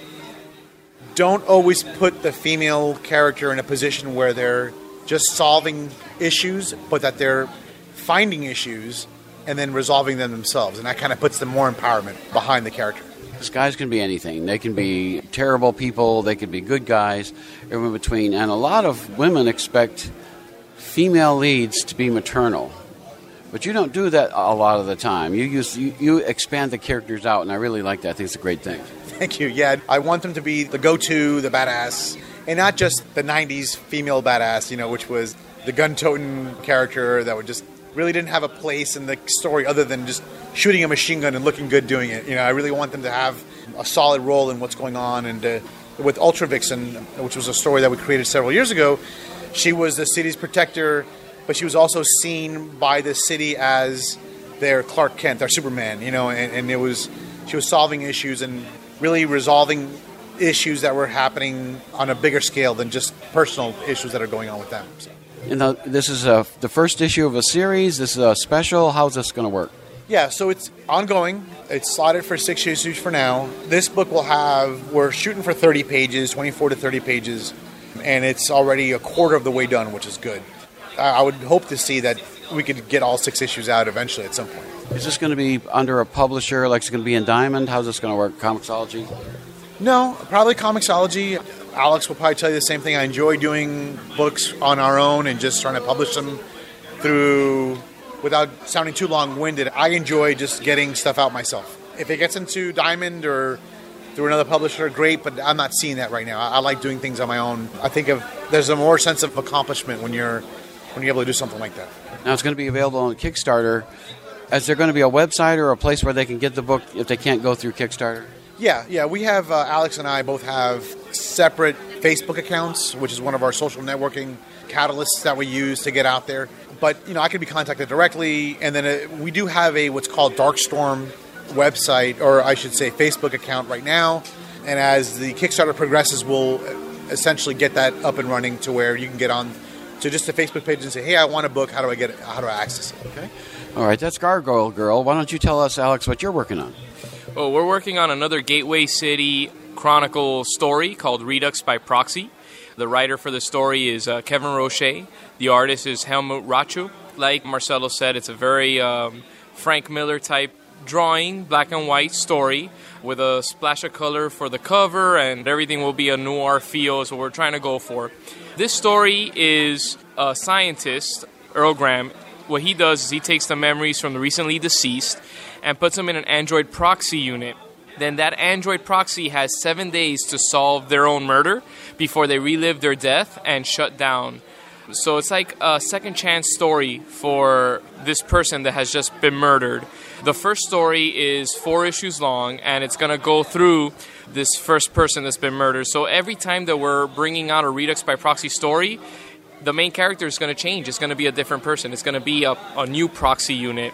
don't always put the female character in a position where they're just solving issues, but that they're finding issues and then resolving them themselves. And that kind of puts them more empowerment behind the character. These guys can be anything. They can be terrible people. They can be good guys, everyone in between. And a lot of women expect female leads to be maternal. But you don't do that a lot of the time. You use you, you expand the characters out, and I really like that. I think it's a great thing. Thank you. Yeah, I want them to be the go-to, the badass, and not just the nineties female badass, you know, which was the gun-toting character that would just really didn't have a place in the story other than just shooting a machine gun and looking good doing it. You know, I really want them to have a solid role in what's going on. And uh, with Ultra Vixen, which was a story that we created several years ago, she was the city's protector, but she was also seen by the city as their Clark Kent, their Superman, you know, and, and it was she was solving issues and really resolving issues that were happening on a bigger scale than just personal issues that are going on with them. So. And the, this is a, the first issue of a series. This is a special. How's this going to work? Yeah, so it's ongoing. It's slotted for six issues for now. This book will have, we're shooting for thirty pages, twenty-four to thirty pages, and it's already a quarter of the way done, which is good. I would hope to see that we could get all six issues out eventually at some point. Is this going to be under a publisher, like it's going to be in Diamond? How's this going to work? Comixology? No, probably Comixology. Alex will probably tell you the same thing. I enjoy doing books on our own and just trying to publish them through, without sounding too long-winded. I enjoy just getting stuff out myself. If it gets into Diamond or through another publisher, great, but I'm not seeing that right now. I, I like doing things on my own. I think of there's a more sense of accomplishment when you're when you're able to do something like that. Now it's going to be available on Kickstarter. Is there going to be a website or a place where they can get the book if they can't go through Kickstarter? Yeah, yeah. We have, uh, Alex and I both have separate Facebook accounts, which is one of our social networking catalysts that we use to get out there. But, you know, I can be contacted directly. And then uh, we do have a what's called Darkstorm website, or I should say Facebook account right now. And as the Kickstarter progresses, we'll essentially get that up and running to where you can get on to just a Facebook page and say, hey, I want a book. How do I get it? How do I access it? Okay. All right, that's Gargoyle Girl. Why don't you tell us, Alex, what you're working on? Oh, we're working on another Gateway City Chronicle story called Redux by Proxy. The writer for the story is uh, Kevin Roche. The artist is Helmut Rachu. Like Marcelo said, it's a very um, Frank Miller type drawing, black and white story with a splash of color for the cover, and everything will be a noir feel, is what we're trying to go for. This story is a scientist, Earl Graham. What he does is he takes the memories from the recently deceased and puts them in an Android proxy unit. Then that Android proxy has seven days to solve their own murder before they relive their death and shut down. So it's like a second chance story for this person that has just been murdered. The first story is four issues long, and it's going to go through this first person that's been murdered. So every time that we're bringing out a Redux by Proxy story, the main character is going to change. It's going to be a different person. It's going to be a, a new proxy unit.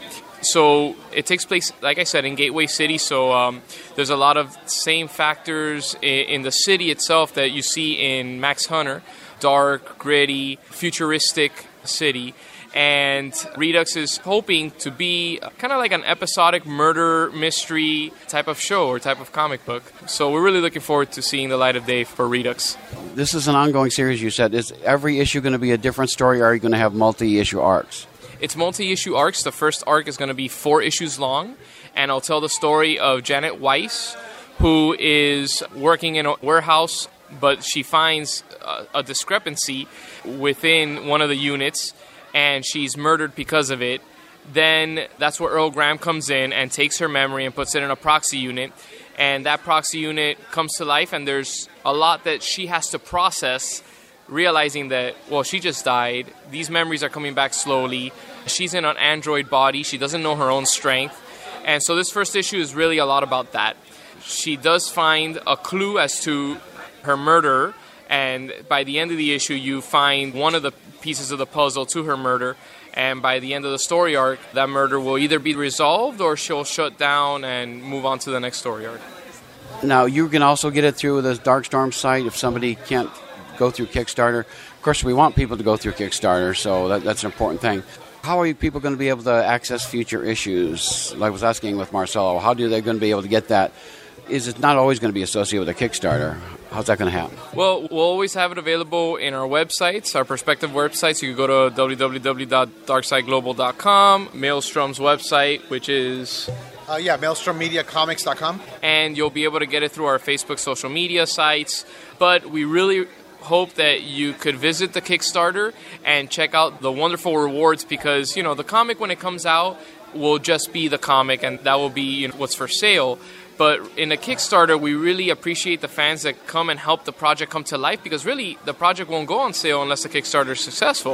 So it takes place, like I said, in Gateway City. So um, there's a lot of same factors in, in the city itself that you see in Max Hunter. Dark, gritty, futuristic city. And Redux is hoping to be kind of like an episodic murder mystery type of show or type of comic book. So we're really looking forward to seeing the light of day for Redux. This is an ongoing series, you said. Is every issue going to be a different story, or are you going to have multi-issue arcs? It's multi-issue arcs. The first arc is going to be four issues long, and I'll tell the story of Janet Weiss, who is working in a warehouse, but she finds a, a discrepancy within one of the units, and she's murdered because of it. Then that's where Earl Graham comes in and takes her memory and puts it in a proxy unit, and that proxy unit comes to life, and there's a lot that she has to process, realizing that, well, she just died. These memories are coming back slowly. She's in an android body. She doesn't know her own strength. And so this first issue is really a lot about that. She does find a clue as to her murder, and by the end of the issue, you find one of the pieces of the puzzle to her murder. And by the end of the story arc, that murder will either be resolved or she'll shut down and move on to the next story arc. Now, you can also get it through the Darkstorm site if somebody can't go through Kickstarter. Of course, we want people to go through Kickstarter, so that, that's an important thing. How are people going to be able to access future issues? Like I was asking with Marcelo, how are they going to be able to get that? Is it not always going to be associated with a Kickstarter? How's that going to happen? Well, we'll always have it available in our websites, our prospective websites. You can go to w w w dot darkside global dot com, Maelstrom's website, which is... Uh, yeah, maelstrom media comics dot com. And you'll be able to get it through our Facebook social media sites. But we really hope that you could visit the Kickstarter and check out the wonderful rewards, because, you know, the comic, when it comes out, will just be the comic, and that will be, you know, what's for sale. But in the Kickstarter, we really appreciate the fans that come and help the project come to life, because really the project won't go on sale unless the Kickstarter is successful.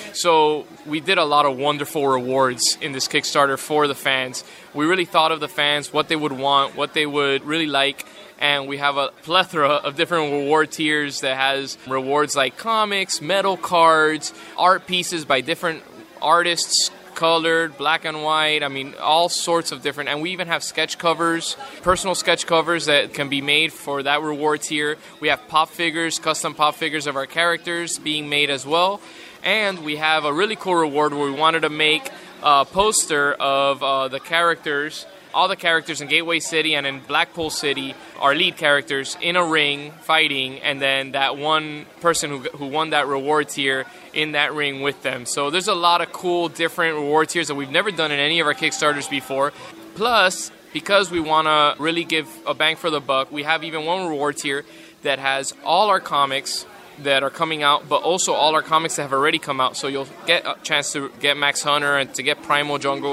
So we did a lot of wonderful rewards in this Kickstarter for the fans. We really thought of the fans, what they would want, what they would really like. And we have a plethora of different reward tiers that has rewards like comics, metal cards, art pieces by different artists, colored, black and white, I mean, all sorts of different. And we even have sketch covers, personal sketch covers that can be made for that reward tier. We have pop figures, custom pop figures of our characters being made as well. And we have a really cool reward where we wanted to make a poster of uh, the characters, all the characters in Gateway City and in Blackpool City, our lead characters, in a ring fighting, and then that one person who who won that reward tier in that ring with them. So there's a lot of cool different reward tiers that we've never done in any of our Kickstarters before. Plus, because we want to really give a bang for the buck, we have even one reward tier that has all our comics that are coming out, but also all our comics that have already come out. So you'll get a chance to get Max Hunter and to get Primal Jungle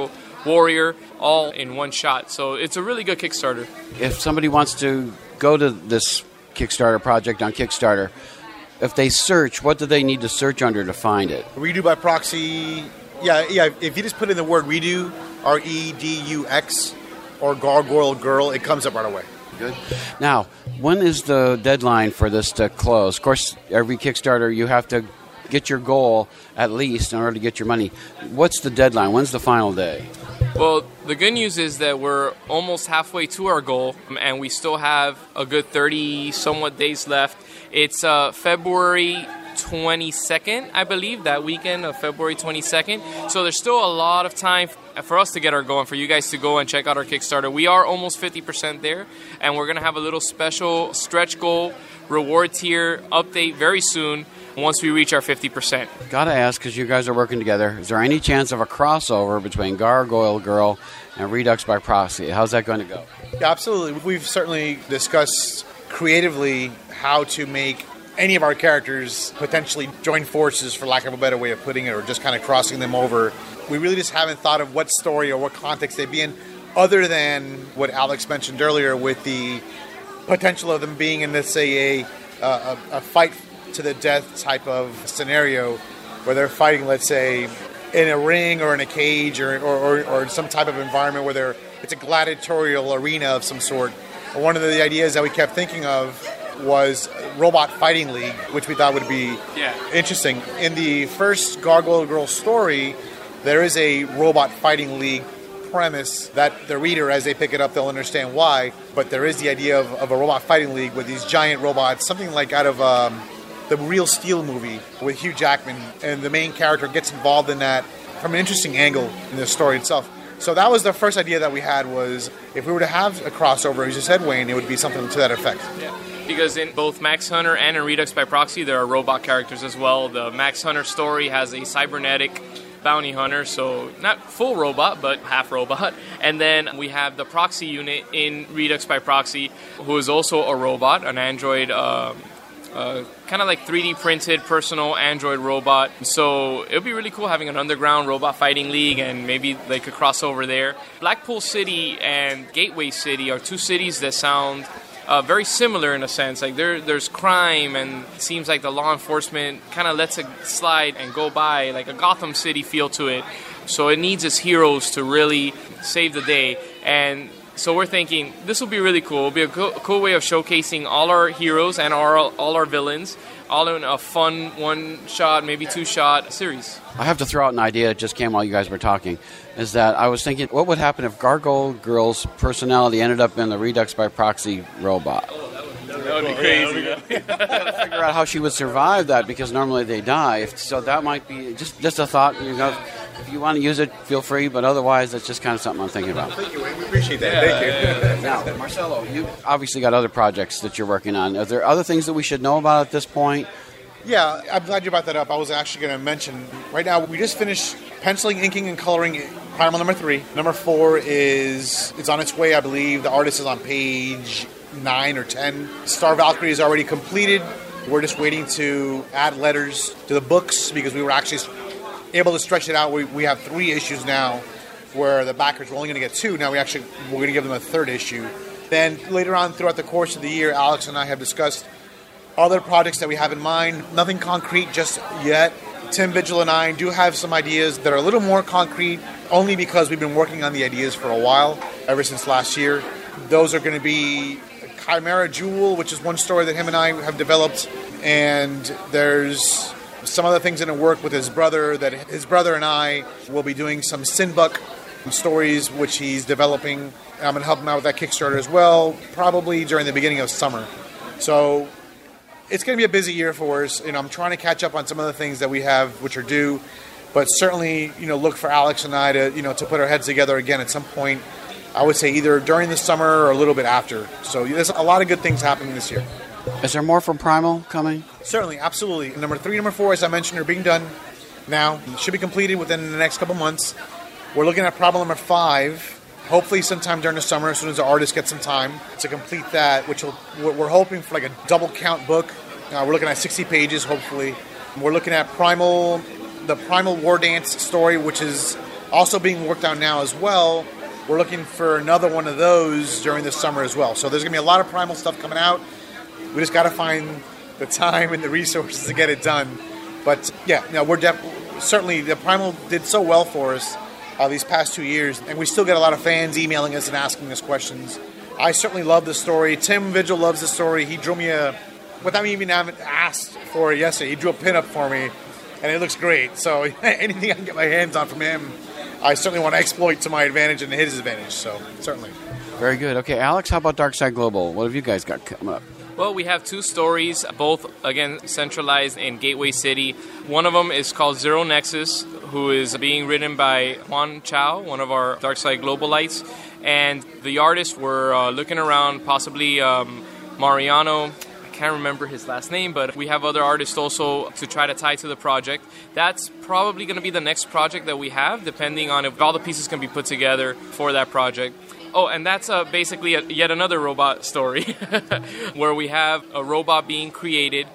warrior, all in one shot. So it's a really good Kickstarter. If somebody wants to go to this Kickstarter project on Kickstarter, if they search, what do they need to search under to find it? Redo by proxy. Yeah, yeah. If you just put in the word redo, R E D U X, or Gargoyle Girl, it comes up right away. Good. Now, when is the deadline for this to close? Of course, every Kickstarter, you have to get your goal at least in order to get your money. What's the deadline? When's the final day? Well, the good news is that we're almost halfway to our goal, and we still have a good thirty somewhat days left. It's uh, February twenty-second, I believe, that weekend of February twenty-second. So there's still a lot of time for us to get our goal and for you guys to go and check out our Kickstarter. We are almost fifty percent there, and we're going to have a little special stretch goal reward tier update very soon once we reach our fifty percent. Gotta ask, because you guys are working together, is there any chance of a crossover between Gargoyle Girl and Redux by Proxy? How's that going to go? Yeah, absolutely. We've certainly discussed creatively how to make any of our characters potentially join forces, for lack of a better way of putting it, or just kind of crossing them over. We really just haven't thought of what story or what context they'd be in, other than what Alex mentioned earlier with the potential of them being in, let's say, a, a, a fight to the death type of scenario where they're fighting, let's say, in a ring or in a cage or or, or, or some type of environment where they're, it's a gladiatorial arena of some sort. One of the ideas that we kept thinking of was Robot Fighting League, which we thought would be yeah. interesting. In the first Gargoyle Girl story, there is a Robot Fighting League premise that the reader, as they pick it up, they'll understand why. But there is the idea of, of a Robot Fighting League with these giant robots, something like out of um, the Real Steel movie with Hugh Jackman, and the main character gets involved in that from an interesting angle in the story itself. So that was the first idea that we had, was if we were to have a crossover, as you said, Wayne, it would be something to that effect. Yeah. Because in both Max Hunter and in Redux by Proxy, there are robot characters as well. The Max Hunter story has a cybernetic bounty hunter, so not full robot, but half robot. And then we have the proxy unit in Redux by Proxy, who is also a robot, an android, uh, uh, kind of like three D printed personal android robot. So it would be really cool having an underground robot fighting league, and maybe they could cross over there. Blackpool City and Gateway City are two cities that sound Uh, very similar in a sense. Like there, there's crime, and it seems like the law enforcement kind of lets it slide and go by, like a Gotham City feel to it. So it needs its heroes to really save the day. And so we're thinking this will be really cool. It'll be a cool, cool way of showcasing all our heroes and our, all our villains, all in a fun one-shot, maybe two-shot series. I have to throw out an idea that just came while you guys were talking, is that I was thinking, what would happen if Gargoyle Girl's personality ended up in the Redux by Proxy robot? Oh, that would, that would be crazy. Yeah. Figure out how she would survive that, because normally they die. If, so that might be just just a thought. You know, if you want to use it, feel free. But otherwise, that's just kind of something I'm thinking about. Thank you, Wayne. We appreciate that. Yeah, Thank you. yeah, yeah. Now, Marcelo, you obviously got other projects that you're working on. Are there other things that we should know about at this point? Yeah, I'm glad you brought that up. I was actually going to mention, right now, we just finished penciling, inking, and coloring Primal number three. Number four is it's on its way, I believe. The artist is on page nine or ten. Star Valkyrie is already completed. We're just waiting to add letters to the books, because we were actually able to stretch it out. We, we have three issues now, where the backers were only going to get two. Now we actually, we're going to give them a third issue. Then later on throughout the course of the year, Alex and I have discussed other projects that we have in mind. Nothing concrete just yet. Tim Vigil and I do have some ideas that are a little more concrete, only because we've been working on the ideas for a while, ever since last year. Those are going to be Chimera Jewel, which is one story that him and I have developed, and there's some other things in the work with his brother, that his brother and I will be doing some Sinbuck stories, which he's developing. I'm going to help him out with that Kickstarter as well, probably during the beginning of summer. So it's going to be a busy year for us. You know, I'm trying to catch up on some of the things that we have, which are due, but certainly, you know, look for Alex and I to, you know, to put our heads together again at some point. I would say either during the summer or a little bit after. So there's a lot of good things happening this year. Is there more from Primal coming? Certainly, absolutely. Number three, number four, as I mentioned, are being done now. It should be completed within the next couple months. We're looking at problem number five. Hopefully sometime during the summer, as soon as the artist gets some time to complete that, which will, we're hoping for like a double count book. Uh, we're looking at sixty pages, hopefully. We're looking at Primal, the Primal War Dance story, which is Also being worked on now as well. We're looking for another one of those during the summer as well. So there's going to be a lot of Primal stuff coming out. We just got to find the time and the resources to get it done. But yeah, no, we're def- certainly, the Primal did so well for us uh, these past two years. And we still get a lot of fans emailing us and asking us questions. I certainly love the story. Tim Vigil loves the story. He drew me a, without me even having asked for it yesterday, he drew a pinup for me. And it looks great. So anything I can get my hands on from him, I certainly want to exploit to my advantage and his advantage, so certainly. Very good. Okay, Alex, how about Darkside Global? What have you guys got coming up? Well, we have two stories, both, again, centralized in Gateway City. One of them is called Zero Nexus, who is being written by Juan Chao, one of our Darkside Globalites. And the artists were uh, looking around, possibly um, Mariano. Can't remember his last name, but we have other artists also to try to tie to the project. That's probably going to be the next project that we have, depending on if all the pieces can be put together for that project. Oh, and that's uh, basically a, yet another robot story, where we have a robot being created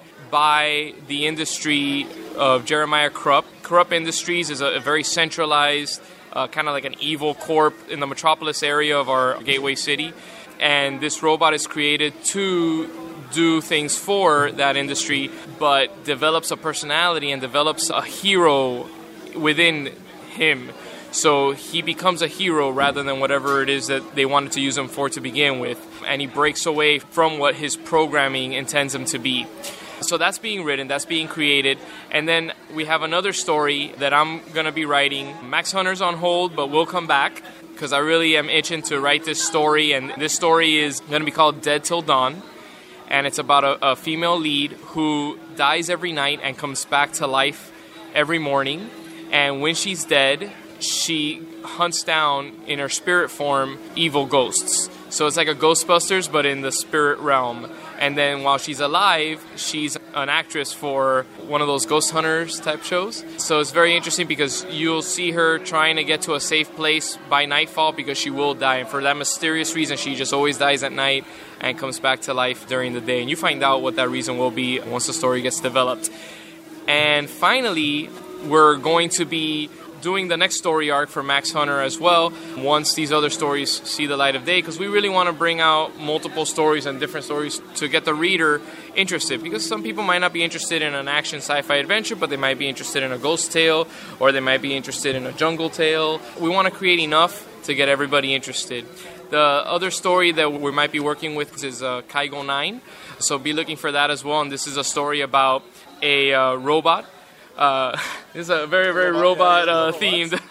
by the industry of Jeremiah Krupp. Krupp Industries is a, a very centralized, uh, kind of like an evil corp in the metropolis area of our Gateway City. And this robot is created to do things for that industry, but develops a personality and develops a hero within him. So he becomes a hero rather than whatever it is that they wanted to use him for to begin with. And he breaks away from what his programming intends him to be. So that's being written, that's being created. And then we have another story that I'm going to be writing. Max Hunter's on hold, but we'll come back because I really am itching to write this story. And this story is going to be called Dead Till Dawn. And it's about a, a female lead who dies every night and comes back to life every morning. And when she's dead, she hunts down, in her spirit form, evil ghosts. So it's like a Ghostbusters, but in the spirit realm. And then while she's alive, she's an actress for one of those ghost hunters type shows. So it's very interesting because you'll see her trying to get to a safe place by nightfall because she will die. And for that mysterious reason, she just always dies at night and comes back to life during the day. And you find out what that reason will be once the story gets developed. And finally, we're going to be doing the next story arc for Max Hunter as well once these other stories see the light of day, because we really want to bring out multiple stories and different stories to get the reader interested, because some people might not be interested in an action sci-fi adventure, but they might be interested in a ghost tale, or they might be interested in a jungle tale. We want to create enough to get everybody interested. The other story that we might be working with is uh, Kaigo nine, so be looking for that as well. And this is a story about a uh, robot. Uh, this is a very, very robot, robot uh, themed.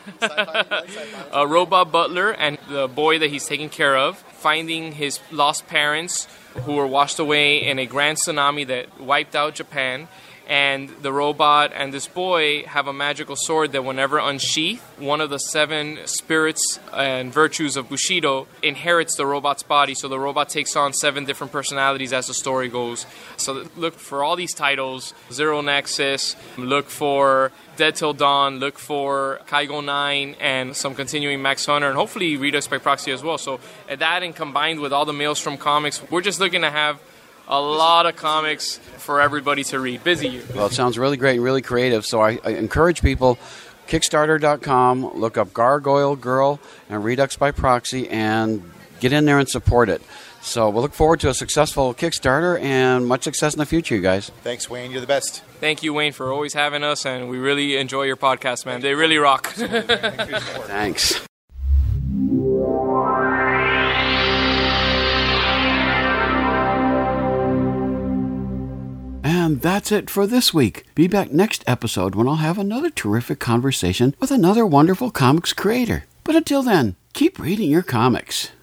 A robot butler and the boy that he's taking care of, finding his lost parents who were washed away in a grand tsunami that wiped out Japan. And the robot and this boy have a magical sword that whenever unsheathed, one of the seven spirits and virtues of Bushido inherits the robot's body. So the robot takes on seven different personalities as the story goes. So look for all these titles: Zero Nexus, look for Dead Till Dawn, look for Kaigo nine, and some continuing Max Hunter, and hopefully Redux by Proxy as well. So that, and combined with all the Maelstrom comics, we're just looking to have a lot of comics for everybody to read. Busy year. Well, it sounds really great and really creative, so I, I encourage people, Kickstarter dot com, look up Gargoyle Girl and Redux by Proxy, and get in there and support it. So we'll look forward to a successful Kickstarter and much success in the future, you guys. Thanks, Wayne. You're the best. Thank you, Wayne, for always having us, and we really enjoy your podcast, man. They really rock. Thanks. And that's it for this week. Be back next episode when I'll have another terrific conversation with another wonderful comics creator. But until then, keep reading your comics.